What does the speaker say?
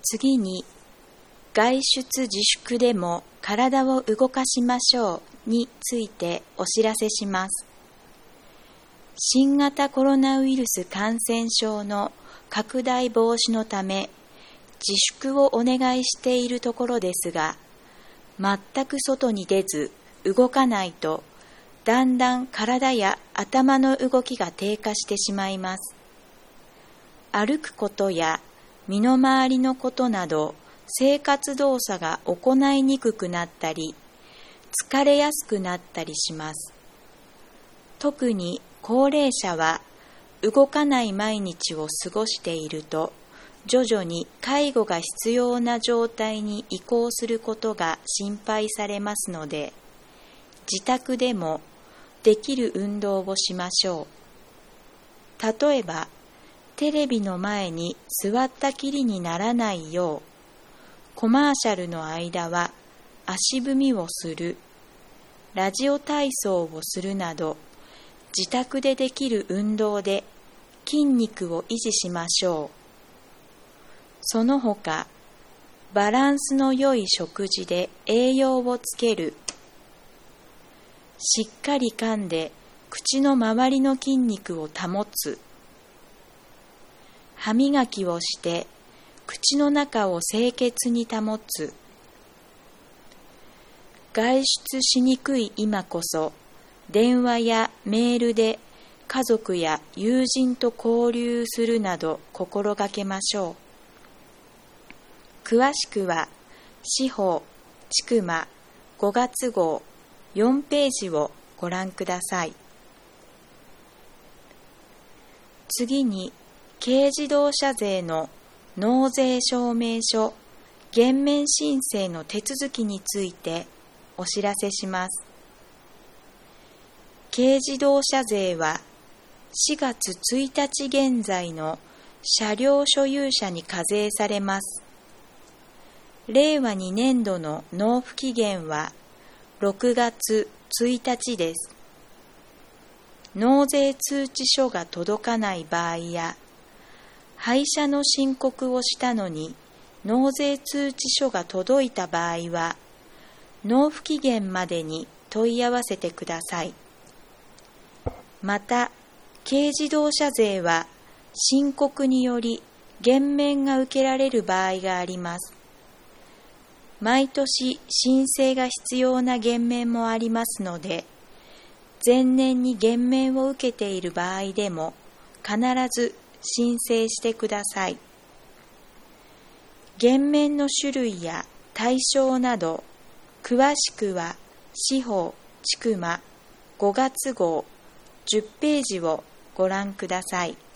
次に、外出自粛でも体を動かしましょうについてお知らせします。新型コロナウイルス感染症の拡大防止のため、自粛をお願いしているところですが、全く外に出ず動かないと、だんだん体や頭の動きが低下してしまいます。歩くことや身の回りのことなど、生活動作が行いにくくなったり、疲れやすくなったりします。特に高齢者は動かない毎日を過ごしていると、徐々に介護が必要な状態に移行することが心配されますので、自宅でもできる運動をしましょう。例えば、テレビの前に座ったきりにならないよう、コマーシャルの間は足踏みをする、ラジオ体操をするなど、自宅でできる運動で筋肉を維持しましょう。その他、バランスの良い食事で栄養をつける、しっかり噛んで口の周りの筋肉を保つ、歯磨きをして口の中を清潔に保つ。外出しにくい今こそ、電話やメールで家族や友人と交流するなど心がけましょう。詳しくは、司法・千曲5月号4ページをご覧ください。次に、軽自動車税の納税証明書減免申請の手続きについてお知らせします。軽自動車税は4月1日現在の車両所有者に課税されます。令和2年度の納付期限は6月1日です。納税通知書が届かない場合や、廃車の申告をしたのに納税通知書が届いた場合は、納付期限までに問い合わせてください。また、軽自動車税は申告により減免が受けられる場合があります。毎年申請が必要な減免もありますので、前年に減免を受けている場合でも必ず申請してください。減免の種類や対象など、詳しくは司法・千曲5月号10ページをご覧ください。